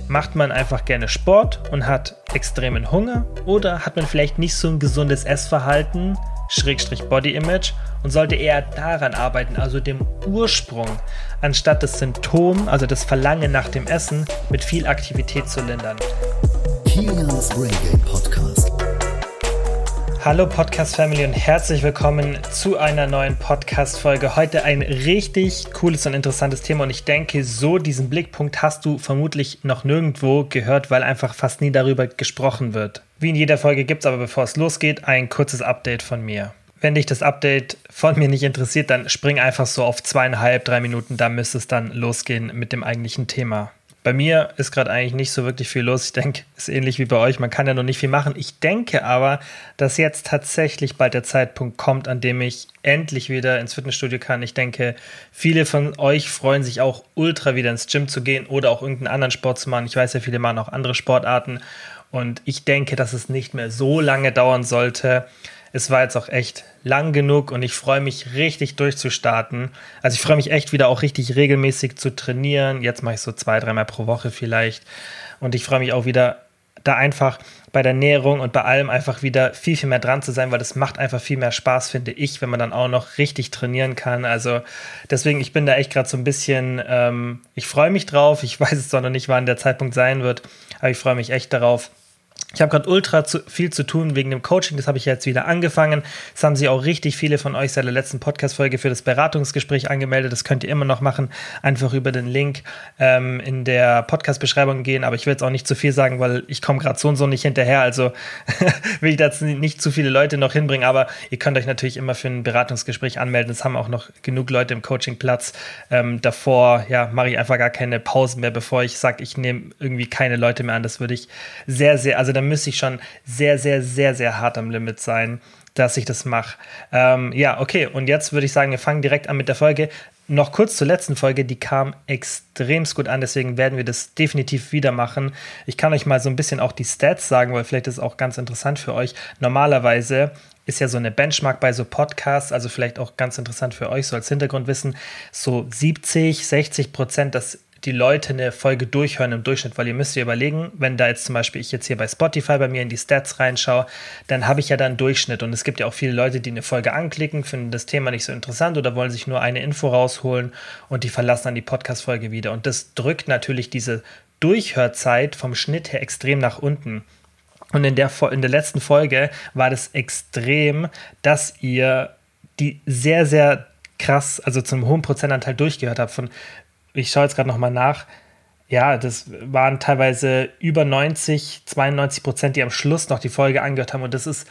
Macht man einfach gerne Sport und hat extremen Hunger oder hat man vielleicht nicht so ein gesundes Essverhalten, Schrägstrich Body Image und sollte eher daran arbeiten, also dem Ursprung, anstatt das Symptom, also das Verlangen nach dem Essen, mit viel Aktivität zu lindern. Kilians Brain Game Podcast. Hallo Podcast Family und herzlich willkommen zu einer neuen Podcast-Folge. Heute ein richtig cooles und interessantes Thema und ich denke, so diesen Blickpunkt hast du vermutlich noch nirgendwo gehört, weil einfach fast nie darüber gesprochen wird. Wie in jeder Folge gibt es aber, bevor es losgeht, ein kurzes Update von mir. Wenn dich das Update von mir nicht interessiert, dann spring einfach so auf 2,5-3 Minuten, da müsste es dann losgehen mit dem eigentlichen Thema. Bei mir ist gerade eigentlich nicht so wirklich viel los. Ich denke, es ist ähnlich wie bei euch. Man kann ja noch nicht viel machen. Ich denke aber, dass jetzt tatsächlich bald der Zeitpunkt kommt, an dem ich endlich wieder ins Fitnessstudio kann. Ich denke, viele von euch freuen sich auch ultra wieder ins Gym zu gehen oder auch irgendeinen anderen Sport zu machen. Ich weiß ja, viele machen auch andere Sportarten. Und ich denke, dass es nicht mehr so lange dauern sollte. Es war jetzt auch echt lang genug und ich freue mich richtig durchzustarten. Also ich freue mich echt wieder auch richtig regelmäßig zu trainieren. Jetzt mache ich so 2-3 Mal pro Woche vielleicht. Und ich freue mich auch wieder, da einfach bei der Ernährung und bei allem einfach wieder viel, viel mehr dran zu sein, weil das macht einfach viel mehr Spaß, finde ich, wenn man dann auch noch richtig trainieren kann. Also deswegen, ich bin da echt gerade so ein bisschen, ich freue mich drauf. Ich weiß es zwar noch nicht, wann der Zeitpunkt sein wird, aber ich freue mich echt darauf. Ich habe gerade ultra viel zu tun wegen dem Coaching, das habe ich jetzt wieder angefangen. Es haben sich auch richtig viele von euch seit der letzten Podcast-Folge für das Beratungsgespräch angemeldet. Das könnt ihr immer noch machen, einfach über den Link in der Podcast-Beschreibung gehen. Aber ich will jetzt auch nicht zu viel sagen, weil ich komme gerade so und so nicht hinterher. Also will ich jetzt nicht zu viele Leute noch hinbringen. Aber ihr könnt euch natürlich immer für ein Beratungsgespräch anmelden. Es haben auch noch genug Leute im Coaching Platz. Davor mache ich einfach gar keine Pausen mehr, bevor ich sage, ich nehme irgendwie keine Leute mehr an. Das würde ich also da müsste ich schon sehr, sehr, sehr, sehr hart am Limit sein, dass ich das mache. Okay, und jetzt würde ich sagen, wir fangen direkt an mit der Folge. Noch kurz zur letzten Folge, die kam extremst gut an, deswegen werden wir das definitiv wieder machen. Ich kann euch mal so ein bisschen auch die Stats sagen, weil vielleicht ist es auch ganz interessant für euch. Normalerweise ist ja so eine Benchmark bei so Podcasts, also vielleicht auch ganz interessant für euch, so als Hintergrundwissen, so 70-60%, dass die Leute eine Folge durchhören im Durchschnitt, weil ihr müsst ihr überlegen, wenn da jetzt zum Beispiel ich jetzt hier bei Spotify bei mir in die Stats reinschaue, dann habe ich ja da einen Durchschnitt und es gibt ja auch viele Leute, die eine Folge anklicken, finden das Thema nicht so interessant oder wollen sich nur eine Info rausholen und die verlassen dann die Podcast-Folge wieder und das drückt natürlich diese Durchhörzeit vom Schnitt her extrem nach unten. Und in der letzten Folge war das extrem, dass ihr die sehr, sehr krass, also zu einem hohen Prozentanteil durchgehört habt. Ich schaue jetzt gerade nochmal nach. Ja, das waren teilweise über 92%, die am Schluss noch die Folge angehört haben. Und das ist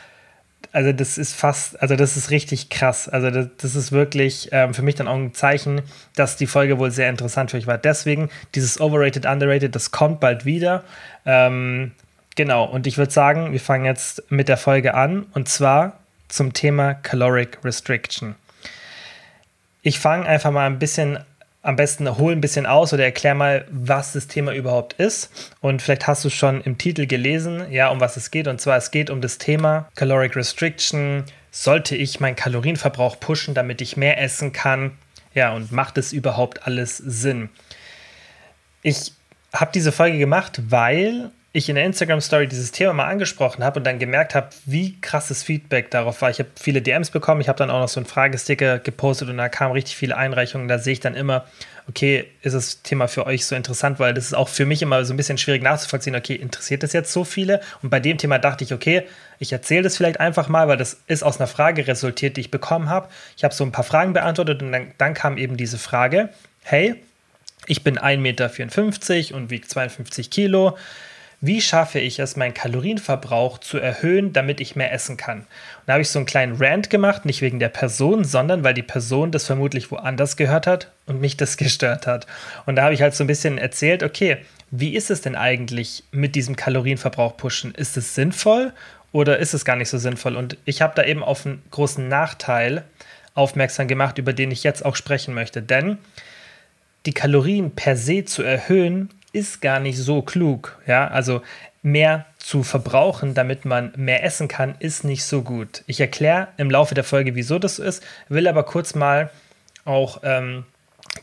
richtig krass. Also das ist wirklich für mich dann auch ein Zeichen, dass die Folge wohl sehr interessant für euch war. Deswegen dieses Overrated, Underrated, das kommt bald wieder. Genau, und ich würde sagen, wir fangen jetzt mit der Folge an. Und zwar zum Thema Caloric Restriction. Ich fange einfach mal am besten hol ein bisschen aus oder erklär mal, was das Thema überhaupt ist. Und vielleicht hast du schon im Titel gelesen, ja, um was es geht. Und zwar, es geht um das Thema Caloric Restriction. Sollte ich meinen Kalorienverbrauch pushen, damit ich mehr essen kann? Ja, und macht es überhaupt alles Sinn? Ich habe diese Folge gemacht, weil ich in der Instagram-Story dieses Thema mal angesprochen habe und dann gemerkt habe, wie krasses Feedback darauf war. Ich habe viele DMs bekommen, ich habe dann auch noch so einen Fragesticker gepostet und da kamen richtig viele Einreichungen. Da sehe ich dann immer, okay, ist das Thema für euch so interessant, weil das ist auch für mich immer so ein bisschen schwierig nachzuvollziehen, okay, interessiert das jetzt so viele? Und bei dem Thema dachte ich, okay, ich erzähle das vielleicht einfach mal, weil das ist aus einer Frage resultiert, die ich bekommen habe. Ich habe so ein paar Fragen beantwortet und dann kam eben diese Frage, hey, ich bin 1,54 Meter und wiege 52 Kilo. Wie schaffe ich es, meinen Kalorienverbrauch zu erhöhen, damit ich mehr essen kann? Und da habe ich so einen kleinen Rant gemacht, nicht wegen der Person, sondern weil die Person das vermutlich woanders gehört hat und mich das gestört hat. Und da habe ich halt so ein bisschen erzählt, okay, wie ist es denn eigentlich mit diesem Kalorienverbrauch pushen? Ist es sinnvoll oder ist es gar nicht so sinnvoll? Und ich habe da eben auf einen großen Nachteil aufmerksam gemacht, über den ich jetzt auch sprechen möchte. Denn die Kalorien per se zu erhöhen, ist gar nicht so klug, ja, also mehr zu verbrauchen, damit man mehr essen kann, ist nicht so gut. Ich erkläre im Laufe der Folge, wieso das so ist, will aber kurz mal auch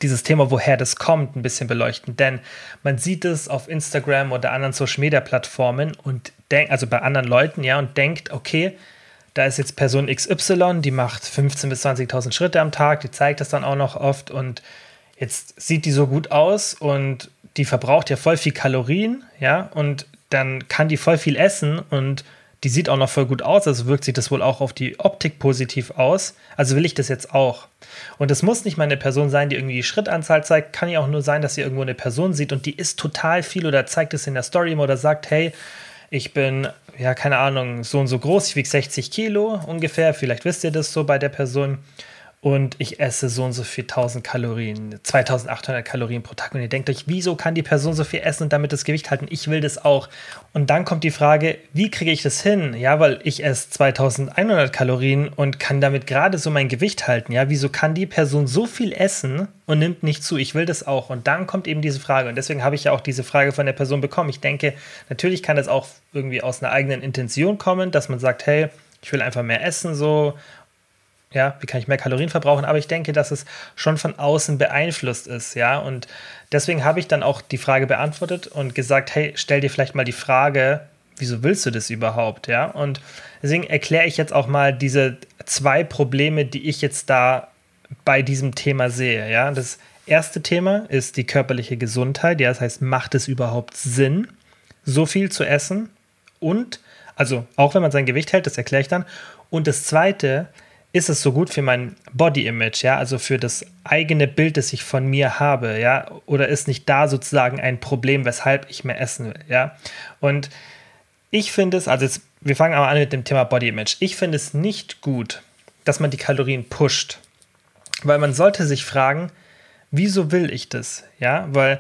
dieses Thema, woher das kommt, ein bisschen beleuchten. Denn man sieht es auf Instagram oder anderen Social-Media-Plattformen und also bei anderen Leuten, ja, und denkt, okay, da ist jetzt Person XY, die macht 15.000 bis 20.000 Schritte am Tag, die zeigt das dann auch noch oft und jetzt sieht die so gut aus und die verbraucht ja voll viel Kalorien, ja, und dann kann die voll viel essen und die sieht auch noch voll gut aus, also wirkt sich das wohl auch auf die Optik positiv aus. Also will ich das jetzt auch. Und es muss nicht mal eine Person sein, die irgendwie die Schrittanzahl zeigt, kann ja auch nur sein, dass sie irgendwo eine Person sieht und die isst total viel oder zeigt es in der Story oder sagt, hey, ich bin, ja, keine Ahnung, so und so groß, ich wiege 60 Kilo ungefähr, vielleicht wisst ihr das so bei der Person. Und ich esse so und so viel 1000 Kalorien, 2800 Kalorien pro Tag. Und ihr denkt euch, wieso kann die Person so viel essen und damit das Gewicht halten? Ich will das auch. Und dann kommt die Frage, wie kriege ich das hin? Ja, weil ich esse 2100 Kalorien und kann damit gerade so mein Gewicht halten. Ja, wieso kann die Person so viel essen und nimmt nicht zu? Ich will das auch. Und dann kommt eben diese Frage. Und deswegen habe ich ja auch diese Frage von der Person bekommen. Ich denke, natürlich kann das auch irgendwie aus einer eigenen Intention kommen, dass man sagt, hey, ich will einfach mehr essen, so. Ja, wie kann ich mehr Kalorien verbrauchen? Aber ich denke, dass es schon von außen beeinflusst ist, ja. Und deswegen habe ich dann auch die Frage beantwortet und gesagt, hey, stell dir vielleicht mal die Frage, wieso willst du das überhaupt, ja? Und deswegen erkläre ich jetzt auch mal diese 2 Probleme, die ich jetzt da bei diesem Thema sehe, ja. Das erste Thema ist die körperliche Gesundheit, ja, das heißt, macht es überhaupt Sinn, so viel zu essen? Und, also auch wenn man sein Gewicht hält, das erkläre ich dann. Und das zweite, ist es so gut für mein Body-Image, ja, also für das eigene Bild, das ich von mir habe, ja, oder ist nicht da sozusagen ein Problem, weshalb ich mehr essen will, ja. Und ich finde es, also jetzt, wir fangen aber an mit dem Thema Body-Image. Ich finde es nicht gut, dass man die Kalorien pusht, weil man sollte sich fragen, wieso will ich das, ja, weil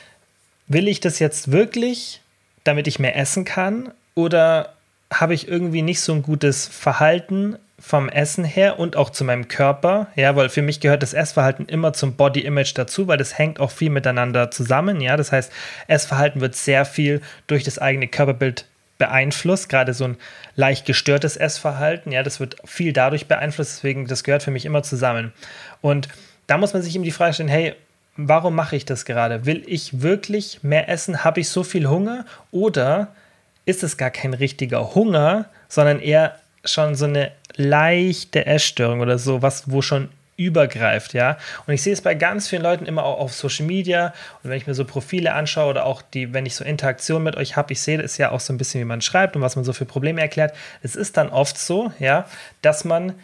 will ich das jetzt wirklich, damit ich mehr essen kann, oder habe ich irgendwie nicht so ein gutes Verhalten vom Essen her und auch zu meinem Körper, ja, weil für mich gehört das Essverhalten immer zum Body-Image dazu, weil das hängt auch viel miteinander zusammen, ja, das heißt, Essverhalten wird sehr viel durch das eigene Körperbild beeinflusst, gerade so ein leicht gestörtes Essverhalten, ja, das wird viel dadurch beeinflusst, deswegen, das gehört für mich immer zusammen. Und da muss man sich eben die Frage stellen, hey, warum mache ich das gerade? Will ich wirklich mehr essen? Habe ich so viel Hunger? Oder ist es gar kein richtiger Hunger, sondern eher schon so eine leichte Essstörung oder so, was wo schon übergreift, ja. Und ich sehe es bei ganz vielen Leuten immer auch auf Social Media und wenn ich mir so Profile anschaue oder auch wenn ich so Interaktion mit euch habe, ich sehe das ja auch so ein bisschen, wie man schreibt und was man so für Probleme erklärt. Es ist dann oft so, ja, dass man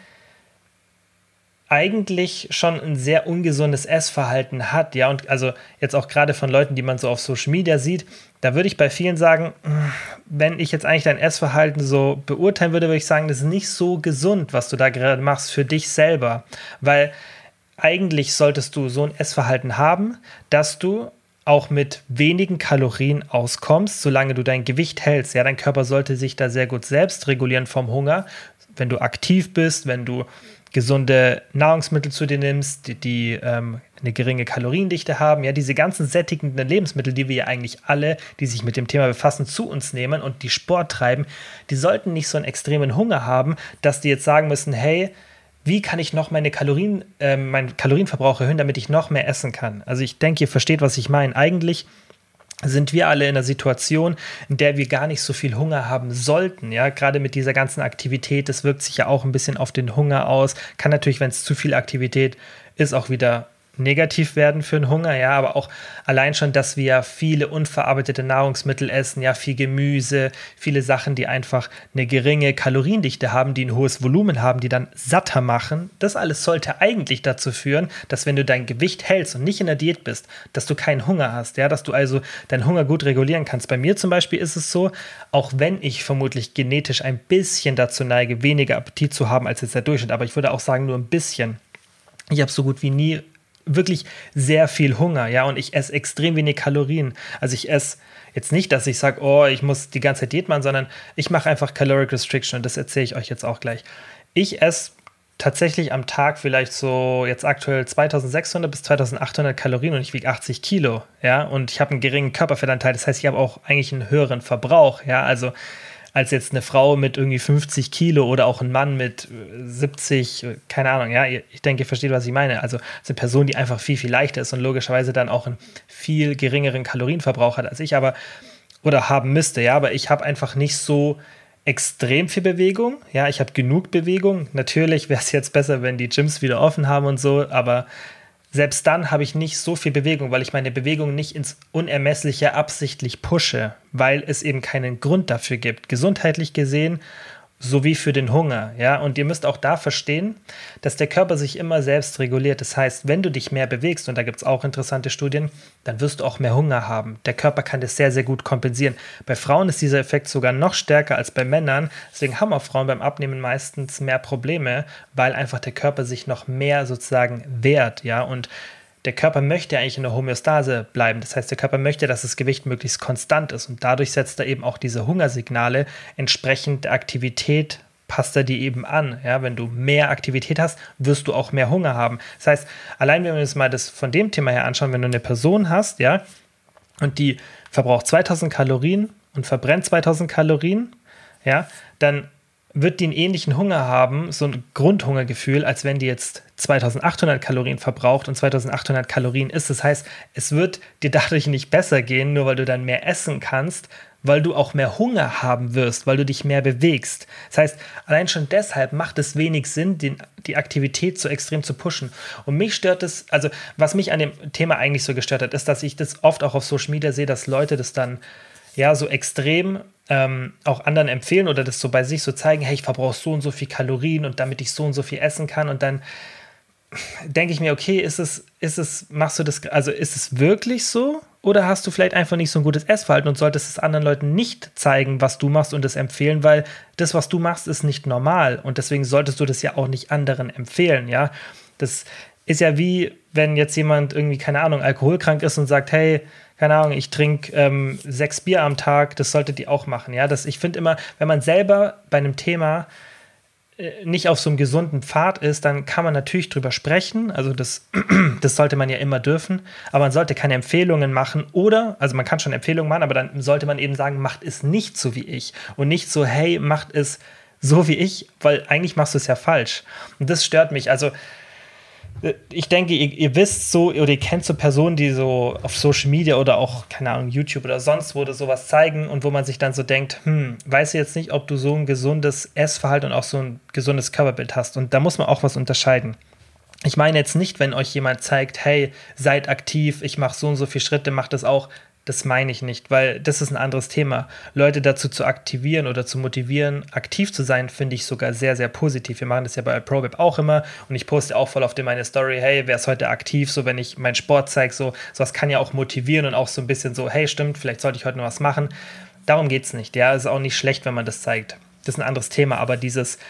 eigentlich schon ein sehr ungesundes Essverhalten hat, ja, und also jetzt auch gerade von Leuten, die man so auf Social Media sieht, da würde ich bei vielen sagen, wenn ich jetzt eigentlich dein Essverhalten so beurteilen würde ich sagen, das ist nicht so gesund, was du da gerade machst für dich selber, weil eigentlich solltest du so ein Essverhalten haben, dass du auch mit wenigen Kalorien auskommst, solange du dein Gewicht hältst, ja, dein Körper sollte sich da sehr gut selbst regulieren vom Hunger, wenn du aktiv bist, wenn du gesunde Nahrungsmittel zu dir nimmst, die eine geringe Kaloriendichte haben, ja, diese ganzen sättigenden Lebensmittel, die wir ja eigentlich alle, die sich mit dem Thema befassen, zu uns nehmen und die Sport treiben, die sollten nicht so einen extremen Hunger haben, dass die jetzt sagen müssen, hey, wie kann ich noch meinen Kalorienverbrauch erhöhen, damit ich noch mehr essen kann? Also ich denke, ihr versteht, was ich meine. Eigentlich sind wir alle in einer Situation, in der wir gar nicht so viel Hunger haben sollten, ja, gerade mit dieser ganzen Aktivität, das wirkt sich ja auch ein bisschen auf den Hunger aus, kann natürlich, wenn es zu viel Aktivität ist, auch wieder negativ werden für den Hunger, ja, aber auch allein schon, dass wir viele unverarbeitete Nahrungsmittel essen, ja, viel Gemüse, viele Sachen, die einfach eine geringe Kaloriendichte haben, die ein hohes Volumen haben, die dann satter machen, das alles sollte eigentlich dazu führen, dass wenn du dein Gewicht hältst und nicht in der Diät bist, dass du keinen Hunger hast, ja, dass du also deinen Hunger gut regulieren kannst. Bei mir zum Beispiel ist es so, auch wenn ich vermutlich genetisch ein bisschen dazu neige, weniger Appetit zu haben als jetzt der Durchschnitt, aber ich würde auch sagen, nur ein bisschen. Ich habe so gut wie nie wirklich sehr viel Hunger, ja, und ich esse extrem wenig Kalorien. Also ich esse jetzt nicht, dass ich sage, oh, ich muss die ganze Zeit Diät machen, sondern ich mache einfach Caloric Restriction und das erzähle ich euch jetzt auch gleich. Ich esse tatsächlich am Tag vielleicht so jetzt aktuell 2600 bis 2800 Kalorien und ich wiege 80 Kilo, ja, und ich habe einen geringen Körperfettanteil, das heißt, ich habe auch eigentlich einen höheren Verbrauch, ja, also als jetzt eine Frau mit irgendwie 50 Kilo oder auch ein Mann mit 70, keine Ahnung, ja, ich denke, ihr versteht, was ich meine. Also es ist eine Person, die einfach viel, viel leichter ist und logischerweise dann auch einen viel geringeren Kalorienverbrauch hat als ich, aber oder haben müsste, ja, aber ich habe einfach nicht so extrem viel Bewegung, ja, ich habe genug Bewegung. Natürlich wäre es jetzt besser, wenn die Gyms wieder offen haben und so, aber selbst dann habe ich nicht so viel Bewegung, weil ich meine Bewegung nicht ins Unermessliche absichtlich pushe, weil es eben keinen Grund dafür gibt. Gesundheitlich gesehen sowie für den Hunger, ja, und ihr müsst auch da verstehen, dass der Körper sich immer selbst reguliert. Das heißt, wenn du dich mehr bewegst, und da gibt es auch interessante Studien, dann wirst du auch mehr Hunger haben. Der Körper kann das sehr, sehr gut kompensieren. Bei Frauen ist dieser Effekt sogar noch stärker als bei Männern, deswegen haben auch Frauen beim Abnehmen meistens mehr Probleme, weil einfach der Körper sich noch mehr sozusagen wehrt, ja, und der Körper möchte eigentlich in der Homöostase bleiben. Das heißt, der Körper möchte, dass das Gewicht möglichst konstant ist. Und dadurch setzt er eben auch diese Hungersignale entsprechend der Aktivität, passt er die eben an. Ja, wenn du mehr Aktivität hast, wirst du auch mehr Hunger haben. Das heißt, allein wenn wir uns mal das von dem Thema her anschauen, wenn du eine Person hast, ja, und die verbraucht 2000 Kalorien und verbrennt 2000 Kalorien, ja, dann wird die einen ähnlichen Hunger haben, so ein Grundhungergefühl, als wenn die jetzt 2800 Kalorien verbraucht und 2800 Kalorien isst. Das heißt, es wird dir dadurch nicht besser gehen, nur weil du dann mehr essen kannst, weil du auch mehr Hunger haben wirst, weil du dich mehr bewegst. Das heißt, allein schon deshalb macht es wenig Sinn, die Aktivität so extrem zu pushen. Und mich stört es, also was mich an dem Thema eigentlich so gestört hat, ist, dass ich das oft auch auf Social Media sehe, dass Leute das dann ja so extrem auch anderen empfehlen oder das so bei sich so zeigen, hey, ich verbrauche so und so viel Kalorien und damit ich so und so viel essen kann, und dann denke ich mir, okay, machst du das, also ist es wirklich so, oder hast du vielleicht einfach nicht so ein gutes Essverhalten und solltest es anderen Leuten nicht zeigen, was du machst und es empfehlen, weil das, was du machst, ist nicht normal und deswegen solltest du das ja auch nicht anderen empfehlen, ja. Das ist ja wie, wenn jetzt jemand irgendwie, keine Ahnung, alkoholkrank ist und sagt, hey, keine Ahnung, ich trinke 6 Bier am Tag, das solltet ihr auch machen. Ja, ich finde immer, wenn man selber bei einem Thema nicht auf so einem gesunden Pfad ist, dann kann man natürlich drüber sprechen. Also das sollte man ja immer dürfen. Aber man sollte keine Empfehlungen machen also man kann schon Empfehlungen machen, aber dann sollte man eben sagen, macht es nicht so wie ich. Und nicht so, hey, macht es so wie ich, weil eigentlich machst du es ja falsch. Und das stört mich. Also ich denke, ihr wisst so, oder ihr kennt so Personen, die so auf Social Media oder auch, keine Ahnung, YouTube oder sonst wo sowas zeigen und wo man sich dann so denkt, weiß jetzt nicht, ob du so ein gesundes Essverhalten und auch so ein gesundes Körperbild hast. Und da muss man auch was unterscheiden. Ich meine jetzt nicht, wenn euch jemand zeigt, hey, seid aktiv, ich mache so und so viele Schritte, macht das auch. Das meine ich nicht, weil das ist ein anderes Thema. Leute dazu zu aktivieren oder zu motivieren, aktiv zu sein, finde ich sogar sehr, sehr positiv. Wir machen das ja bei ProBab auch immer und ich poste auch voll auf meine Story, hey, wer ist heute aktiv, so wenn ich meinen Sport zeige, sowas kann ja auch motivieren und auch so ein bisschen so, hey, stimmt, vielleicht sollte ich heute noch was machen. Darum geht es nicht, ja, es ist auch nicht schlecht, wenn man das zeigt. Das ist ein anderes Thema, aber dieses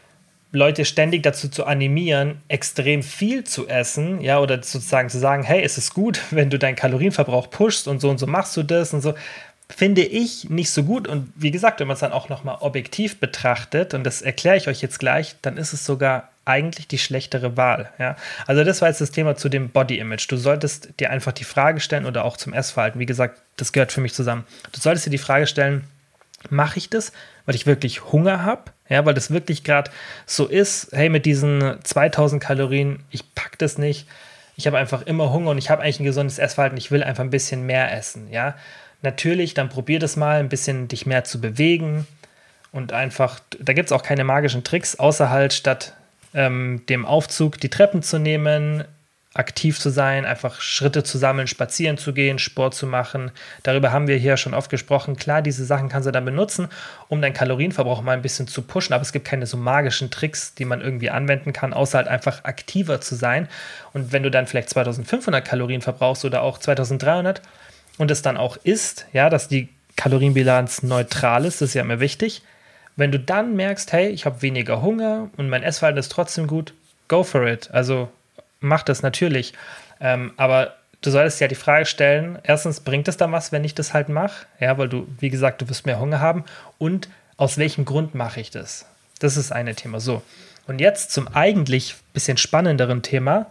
Leute ständig dazu zu animieren, extrem viel zu essen, ja, oder sozusagen zu sagen, hey, es ist gut, wenn du deinen Kalorienverbrauch pushst und so machst du das und so, finde ich nicht so gut. Und wie gesagt, wenn man es dann auch nochmal objektiv betrachtet, und das erkläre ich euch jetzt gleich, dann ist es sogar eigentlich die schlechtere Wahl, ja. Also das war jetzt das Thema zu dem Body Image. Du solltest dir einfach die Frage stellen oder auch zum Essverhalten, wie gesagt, das gehört für mich zusammen. Du solltest dir die Frage stellen, mache ich das, weil ich wirklich Hunger habe? Ja, weil das wirklich gerade so ist, hey, mit diesen 2000 Kalorien, ich pack das nicht, ich habe einfach immer Hunger und ich habe eigentlich ein gesundes Essverhalten, ich will einfach ein bisschen mehr essen, ja. Natürlich, dann probier das mal, ein bisschen dich mehr zu bewegen und einfach, da gibt es auch keine magischen Tricks, außer halt statt dem Aufzug die Treppen zu nehmen, aktiv zu sein, einfach Schritte zu sammeln, spazieren zu gehen, Sport zu machen. Darüber haben wir hier schon oft gesprochen. Klar, diese Sachen kannst du dann benutzen, um deinen Kalorienverbrauch mal ein bisschen zu pushen, aber es gibt keine so magischen Tricks, die man irgendwie anwenden kann, außer halt einfach aktiver zu sein. Und wenn du dann vielleicht 2500 Kalorien verbrauchst oder auch 2300 und es dann auch isst, ja, dass die Kalorienbilanz neutral ist, das ist ja immer wichtig. Wenn du dann merkst, hey, ich habe weniger Hunger und mein Essverhalten ist trotzdem gut, go for it. Also mach das natürlich, aber du solltest ja die Frage stellen, erstens, bringt es dann was, wenn ich das halt mache? Ja, weil du, wie gesagt, du wirst mehr Hunger haben und aus welchem Grund mache ich das? Das ist eine Thema. So, und jetzt zum eigentlich bisschen spannenderen Thema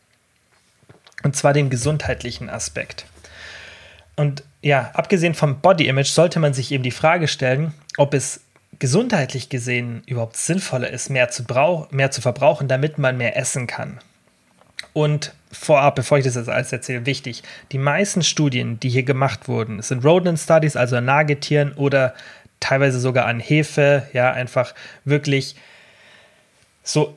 und zwar dem gesundheitlichen Aspekt. Und ja, abgesehen vom Body Image sollte man sich eben die Frage stellen, ob es gesundheitlich gesehen überhaupt sinnvoller ist, mehr zu verbrauchen, damit man mehr essen kann. Und vorab, bevor ich das jetzt alles erzähle, wichtig, die meisten Studien, die hier gemacht wurden, sind Rodent Studies, also an Nagetieren oder teilweise sogar an Hefe, ja, einfach wirklich so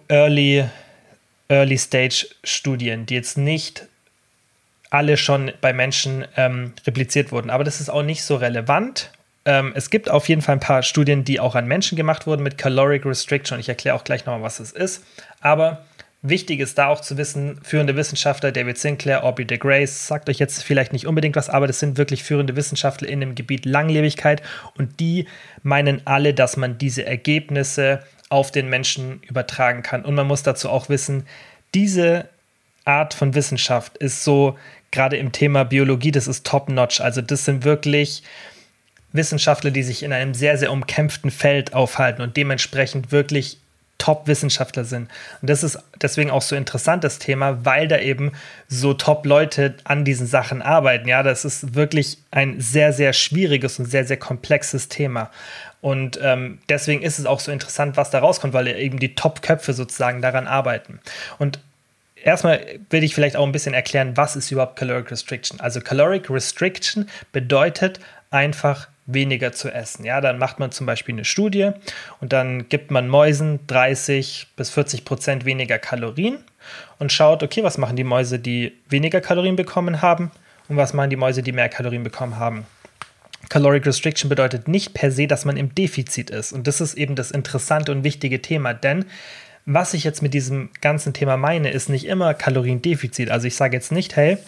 Early-Stage-Studien, die jetzt nicht alle schon bei Menschen repliziert wurden. Aber das ist auch nicht so relevant. Es gibt auf jeden Fall ein paar Studien, die auch an Menschen gemacht wurden mit Caloric Restriction. Ich erkläre auch gleich nochmal, was es ist. Aber wichtig ist da auch zu wissen, führende Wissenschaftler, David Sinclair, Aubrey de Grey's, sagt euch jetzt vielleicht nicht unbedingt was, aber das sind wirklich führende Wissenschaftler in dem Gebiet Langlebigkeit und die meinen alle, dass man diese Ergebnisse auf den Menschen übertragen kann. Und man muss dazu auch wissen, diese Art von Wissenschaft ist so, gerade im Thema Biologie, das ist top-notch. Also das sind wirklich Wissenschaftler, die sich in einem sehr, sehr umkämpften Feld aufhalten und dementsprechend wirklich Top-Wissenschaftler sind. Und das ist deswegen auch so interessant, das Thema, weil da eben so Top-Leute an diesen Sachen arbeiten. Ja, das ist wirklich ein sehr, sehr schwieriges und sehr, sehr komplexes Thema. Und deswegen ist es auch so interessant, was da rauskommt, weil eben die Top-Köpfe sozusagen daran arbeiten. Und erstmal will ich vielleicht auch ein bisschen erklären, was ist überhaupt Caloric Restriction. Also Caloric Restriction bedeutet einfach weniger zu essen. Ja, dann macht man zum Beispiel eine Studie und dann gibt man Mäusen 30-40% weniger Kalorien und schaut, okay, was machen die Mäuse, die weniger Kalorien bekommen haben und was machen die Mäuse, die mehr Kalorien bekommen haben. Caloric Restriction bedeutet nicht per se, dass man im Defizit ist. Und das ist eben das interessante und wichtige Thema, denn was ich jetzt mit diesem ganzen Thema meine, ist nicht immer Kaloriendefizit. Also ich sage jetzt nicht, hey,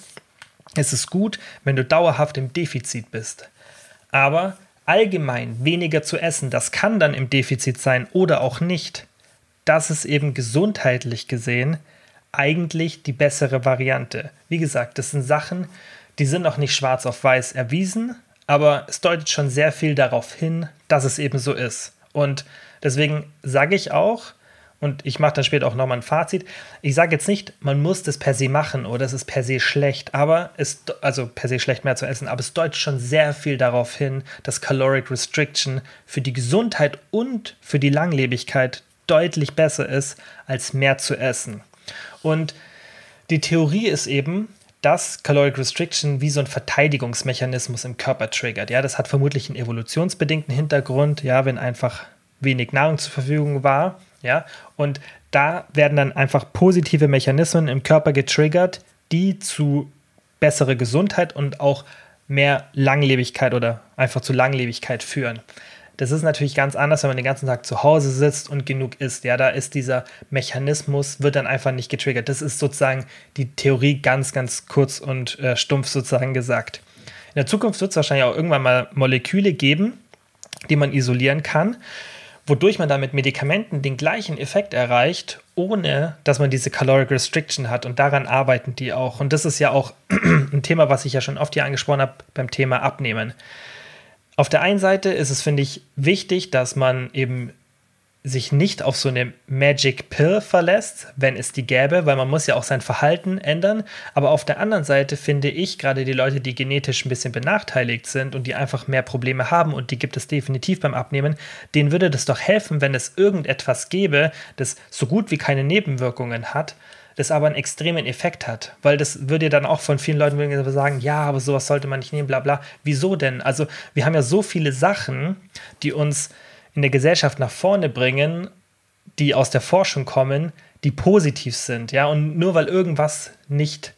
es ist gut, wenn du dauerhaft im Defizit bist. Aber allgemein weniger zu essen, das kann dann im Defizit sein oder auch nicht. Das ist eben gesundheitlich gesehen eigentlich die bessere Variante. Wie gesagt, das sind Sachen, die sind noch nicht schwarz auf weiß erwiesen, aber es deutet schon sehr viel darauf hin, dass es eben so ist. Und deswegen sage ich auch, und ich mache dann später auch nochmal ein Fazit. Ich sage jetzt nicht, man muss das per se machen oder es ist per se schlecht, also per se schlecht mehr zu essen, aber es deutet schon sehr viel darauf hin, dass Caloric Restriction für die Gesundheit und für die Langlebigkeit deutlich besser ist, als mehr zu essen. Und die Theorie ist eben, dass Caloric Restriction wie so ein Verteidigungsmechanismus im Körper triggert. Ja, das hat vermutlich einen evolutionsbedingten Hintergrund, ja, wenn einfach wenig Nahrung zur Verfügung war. Ja, und da werden dann einfach positive Mechanismen im Körper getriggert, die zu besserer Gesundheit und auch mehr Langlebigkeit oder einfach zu Langlebigkeit führen. Das ist natürlich ganz anders, wenn man den ganzen Tag zu Hause sitzt und genug isst. Ja, da ist dieser Mechanismus, wird dann einfach nicht getriggert. Das ist sozusagen die Theorie ganz, ganz kurz und stumpf sozusagen gesagt. In der Zukunft wird es wahrscheinlich auch irgendwann mal Moleküle geben, die man isolieren kann, wodurch man da mit Medikamenten den gleichen Effekt erreicht, ohne dass man diese Caloric Restriction hat. Und daran arbeiten die auch. Und das ist ja auch ein Thema, was ich ja schon oft hier angesprochen habe beim Thema Abnehmen. Auf der einen Seite ist es, finde ich, wichtig, dass man eben sich nicht auf so eine Magic Pill verlässt, wenn es die gäbe, weil man muss ja auch sein Verhalten ändern. Aber auf der anderen Seite finde ich, gerade die Leute, die genetisch ein bisschen benachteiligt sind und die einfach mehr Probleme haben, und die gibt es definitiv beim Abnehmen, denen würde das doch helfen, wenn es irgendetwas gäbe, das so gut wie keine Nebenwirkungen hat, das aber einen extremen Effekt hat. Weil das würde dann auch von vielen Leuten sagen, ja, aber sowas sollte man nicht nehmen, bla bla. Wieso denn? Also wir haben ja so viele Sachen, die uns in der Gesellschaft nach vorne bringen, die aus der Forschung kommen, die positiv sind, ja, und nur weil irgendwas nicht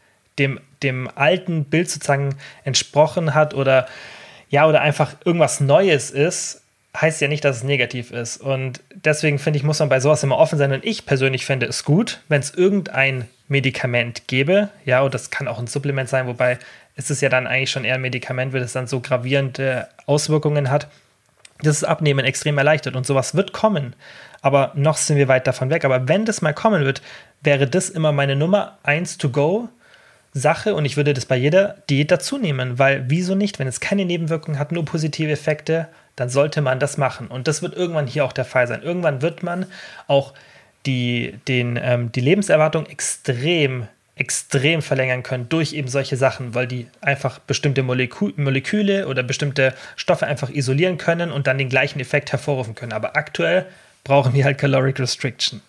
dem alten Bild sozusagen entsprochen hat oder einfach irgendwas Neues ist, heißt ja nicht, dass es negativ ist. Und deswegen finde ich, muss man bei sowas immer offen sein. Und ich persönlich fände es gut, wenn es irgendein Medikament gäbe, ja, und das kann auch ein Supplement sein, wobei es ist ja dann eigentlich schon eher ein Medikament, weil es dann so gravierende Auswirkungen hat, das Abnehmen extrem erleichtert, und sowas wird kommen, aber noch sind wir weit davon weg. Aber wenn das mal kommen wird, wäre das immer meine Nummer 1 To-Go-Sache, und ich würde das bei jeder Diät dazu nehmen, weil wieso nicht, wenn es keine Nebenwirkungen hat, nur positive Effekte, dann sollte man das machen, und das wird irgendwann hier auch der Fall sein. Irgendwann wird man auch die Lebenserwartung extrem extrem verlängern können durch eben solche Sachen, weil die einfach bestimmte Moleküle oder bestimmte Stoffe einfach isolieren können und dann den gleichen Effekt hervorrufen können. Aber aktuell brauchen wir halt Caloric Restriction.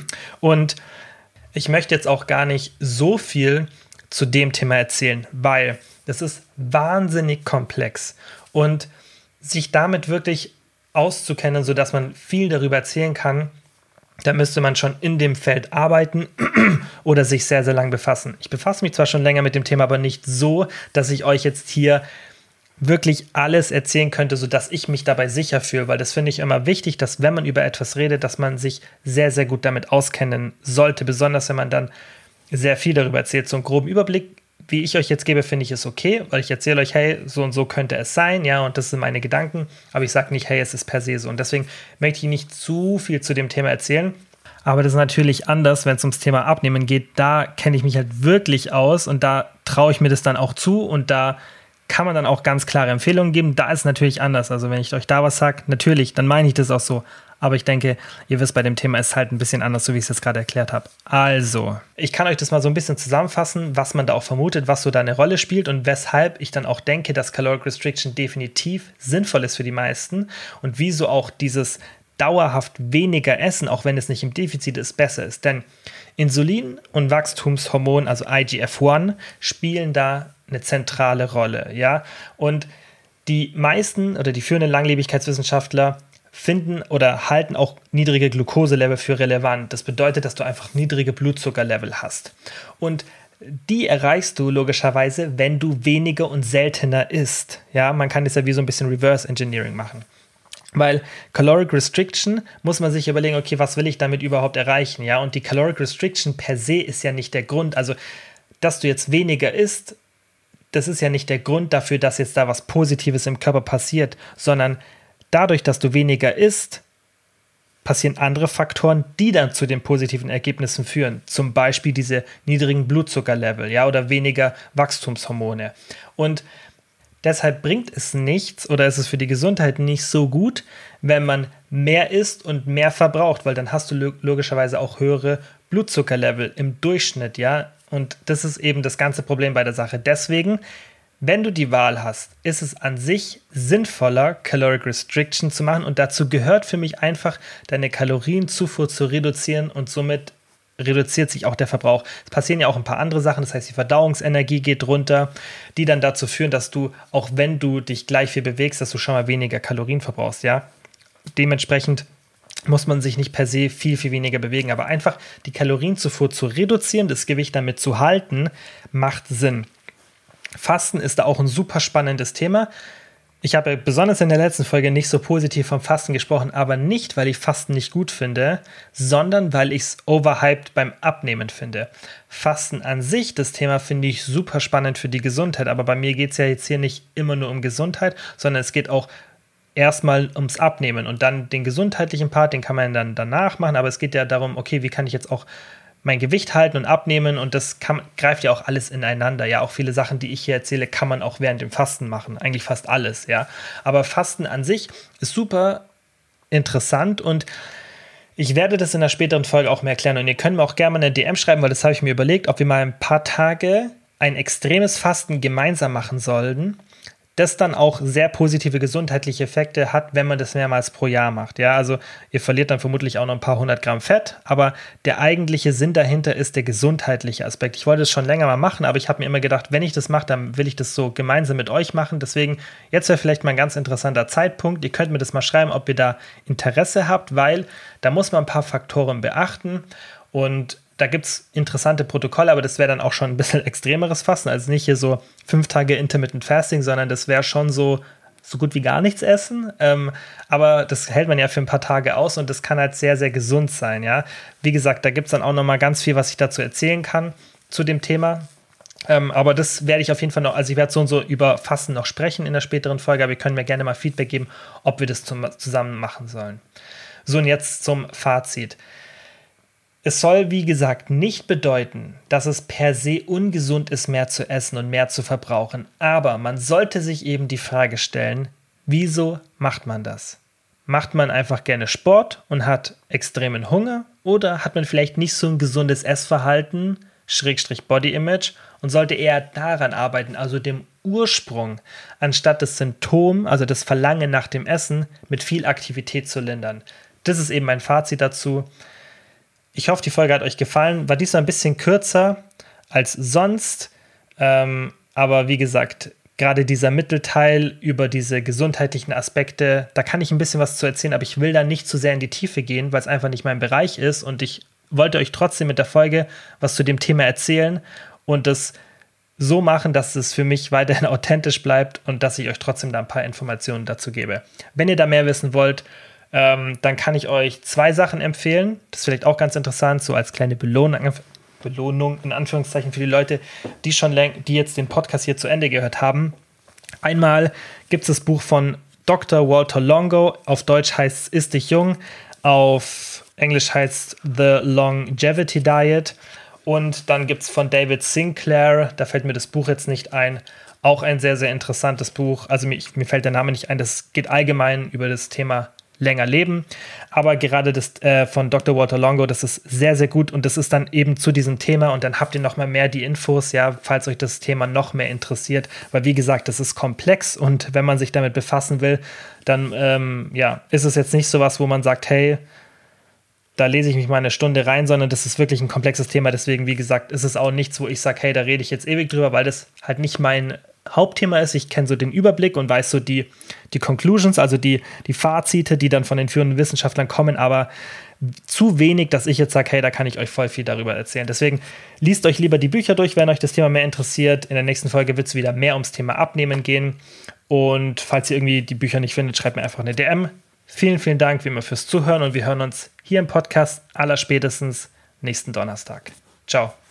Und ich möchte jetzt auch gar nicht so viel zu dem Thema erzählen, weil das ist wahnsinnig komplex. Und sich damit wirklich auszukennen, sodass man viel darüber erzählen kann, da müsste man schon in dem Feld arbeiten oder sich sehr, sehr lang befassen. Ich befasse mich zwar schon länger mit dem Thema, aber nicht so, dass ich euch jetzt hier wirklich alles erzählen könnte, sodass ich mich dabei sicher fühle, weil das finde ich immer wichtig, dass wenn man über etwas redet, dass man sich sehr, sehr gut damit auskennen sollte, besonders wenn man dann sehr viel darüber erzählt. So einen groben Überblick, wie ich euch jetzt gebe, finde ich ist okay, weil ich erzähle euch, hey, so und so könnte es sein, ja, und das sind meine Gedanken, aber ich sage nicht, hey, es ist per se so. Und deswegen möchte ich nicht zu viel zu dem Thema erzählen, aber das ist natürlich anders, wenn es ums Thema Abnehmen geht. Da kenne ich mich halt wirklich aus und da traue ich mir das dann auch zu und da kann man dann auch ganz klare Empfehlungen geben. Da ist es natürlich anders. Also wenn ich euch da was sage, natürlich, dann meine ich das auch so. Aber ich denke, ihr wisst, bei dem Thema ist es halt ein bisschen anders, so wie ich es jetzt gerade erklärt habe. Also, ich kann euch das mal so ein bisschen zusammenfassen, was man da auch vermutet, was so da eine Rolle spielt und weshalb ich dann auch denke, dass Caloric Restriction definitiv sinnvoll ist für die meisten und wieso auch dieses dauerhaft weniger Essen, auch wenn es nicht im Defizit ist, besser ist. Denn Insulin und Wachstumshormon, also IGF-1, spielen da eine zentrale Rolle, ja. Und die meisten oder die führenden Langlebigkeitswissenschaftler finden oder halten auch niedrige Glukoselevel für relevant. Das bedeutet, dass du einfach niedrige Blutzuckerlevel hast. Und die erreichst du logischerweise, wenn du weniger und seltener isst. Ja, man kann das ja wie so ein bisschen Reverse Engineering machen. Weil Caloric Restriction muss man sich überlegen, okay, was will ich damit überhaupt erreichen? Ja, und die Caloric Restriction per se ist ja nicht der Grund. Also, dass du jetzt weniger isst, das ist ja nicht der Grund dafür, dass jetzt da was Positives im Körper passiert, sondern dadurch, dass du weniger isst, passieren andere Faktoren, die dann zu den positiven Ergebnissen führen. Zum Beispiel diese niedrigen Blutzuckerlevel, ja, oder weniger Wachstumshormone. Und deshalb bringt es nichts oder ist es für die Gesundheit nicht so gut, wenn man mehr isst und mehr verbraucht, weil dann hast du logischerweise auch höhere Blutzuckerlevel im Durchschnitt, ja. Und das ist eben das ganze Problem bei der Sache. Deswegen, wenn du die Wahl hast, ist es an sich sinnvoller, Caloric Restriction zu machen und dazu gehört für mich einfach, deine Kalorienzufuhr zu reduzieren und somit reduziert sich auch der Verbrauch. Es passieren ja auch ein paar andere Sachen, das heißt, die Verdauungsenergie geht runter, die dann dazu führen, dass du, auch wenn du dich gleich viel bewegst, dass du schon mal weniger Kalorien verbrauchst, ja. Dementsprechend muss man sich nicht per se viel, viel weniger bewegen, aber einfach die Kalorienzufuhr zu reduzieren, das Gewicht damit zu halten, macht Sinn. Fasten ist da auch ein super spannendes Thema. Ich habe besonders in der letzten Folge nicht so positiv vom Fasten gesprochen, aber nicht, weil ich Fasten nicht gut finde, sondern weil ich es overhyped beim Abnehmen finde. Fasten an sich, das Thema finde ich super spannend für die Gesundheit, aber bei mir geht es ja jetzt hier nicht immer nur um Gesundheit, sondern es geht auch erstmal ums Abnehmen und dann den gesundheitlichen Part, den kann man dann danach machen, aber es geht ja darum, okay, wie kann ich jetzt auch mein Gewicht halten und abnehmen und das greift ja auch alles ineinander. Ja, auch viele Sachen, die ich hier erzähle, kann man auch während dem Fasten machen. Eigentlich fast alles, ja. Aber Fasten an sich ist super interessant und ich werde das in einer späteren Folge auch mehr erklären und ihr könnt mir auch gerne mal eine DM schreiben, weil das habe ich mir überlegt, ob wir mal ein paar Tage ein extremes Fasten gemeinsam machen sollten, das dann auch sehr positive gesundheitliche Effekte hat, wenn man das mehrmals pro Jahr macht. Ja, also ihr verliert dann vermutlich auch noch ein paar 100 Gramm Fett, aber der eigentliche Sinn dahinter ist der gesundheitliche Aspekt. Ich wollte es schon länger mal machen, aber ich habe mir immer gedacht, wenn ich das mache, dann will ich das so gemeinsam mit euch machen. Deswegen, jetzt wäre vielleicht mal ein ganz interessanter Zeitpunkt. Ihr könnt mir das mal schreiben, ob ihr da Interesse habt, weil da muss man ein paar Faktoren beachten und da gibt es interessante Protokolle, aber das wäre dann auch schon ein bisschen extremeres Fasten. Also nicht hier so 5 Tage Intermittent Fasting, sondern das wäre schon so gut wie gar nichts essen. Aber das hält man ja für ein paar Tage aus und das kann halt sehr, sehr gesund sein. Ja? Wie gesagt, da gibt es dann auch nochmal ganz viel, was ich dazu erzählen kann zu dem Thema. Aber das werde ich auf jeden Fall noch, also ich werde so und so über Fasten noch sprechen in der späteren Folge, aber ihr könnt mir gerne mal Feedback geben, ob wir das zusammen machen sollen. So, und jetzt zum Fazit. Es soll, wie gesagt, nicht bedeuten, dass es per se ungesund ist, mehr zu essen und mehr zu verbrauchen. Aber man sollte sich eben die Frage stellen, wieso macht man das? Macht man einfach gerne Sport und hat extremen Hunger? Oder hat man vielleicht nicht so ein gesundes Essverhalten, Body Image und sollte eher daran arbeiten, also dem Ursprung, anstatt das Symptom, also das Verlangen nach dem Essen, mit viel Aktivität zu lindern. Das ist eben mein Fazit dazu. Ich hoffe, die Folge hat euch gefallen. War diesmal ein bisschen kürzer als sonst, aber wie gesagt, gerade dieser Mittelteil über diese gesundheitlichen Aspekte, da kann ich ein bisschen was zu erzählen, aber ich will da nicht zu sehr in die Tiefe gehen, weil es einfach nicht mein Bereich ist und ich wollte euch trotzdem mit der Folge was zu dem Thema erzählen und das so machen, dass es für mich weiterhin authentisch bleibt und dass ich euch trotzdem da ein paar Informationen dazu gebe. Wenn ihr da mehr wissen wollt, dann kann ich euch 2 Sachen empfehlen. Das ist vielleicht auch ganz interessant, so als kleine Belohnung in Anführungszeichen für die Leute, die jetzt den Podcast hier zu Ende gehört haben. Einmal gibt es das Buch von Dr. Walter Longo. Auf Deutsch heißt es Iss dich jung. Auf Englisch heißt es The Longevity Diet. Und dann gibt es von David Sinclair, da fällt mir das Buch jetzt nicht ein, auch ein sehr, sehr interessantes Buch. Also mir fällt der Name nicht ein. Das geht allgemein über das Thema länger leben, aber gerade das von Dr. Walter Longo, das ist sehr, sehr gut und das ist dann eben zu diesem Thema und dann habt ihr nochmal mehr die Infos, ja, falls euch das Thema noch mehr interessiert, weil wie gesagt, das ist komplex und wenn man sich damit befassen will, dann ist es jetzt nicht sowas, wo man sagt, hey, da lese ich mich mal eine Stunde rein, sondern das ist wirklich ein komplexes Thema, deswegen, wie gesagt, ist es auch nichts, wo ich sage, hey, da rede ich jetzt ewig drüber, weil das halt nicht mein Hauptthema ist. Ich kenne so den Überblick und weiß so die Conclusions, also die Fazite, die dann von den führenden Wissenschaftlern kommen, aber zu wenig, dass ich jetzt sage, hey, da kann ich euch voll viel darüber erzählen. Deswegen liest euch lieber die Bücher durch, wenn euch das Thema mehr interessiert. In der nächsten Folge wird es wieder mehr ums Thema Abnehmen gehen und falls ihr irgendwie die Bücher nicht findet, schreibt mir einfach eine DM. Vielen, vielen Dank wie immer fürs Zuhören und wir hören uns hier im Podcast allerspätestens nächsten Donnerstag. Ciao.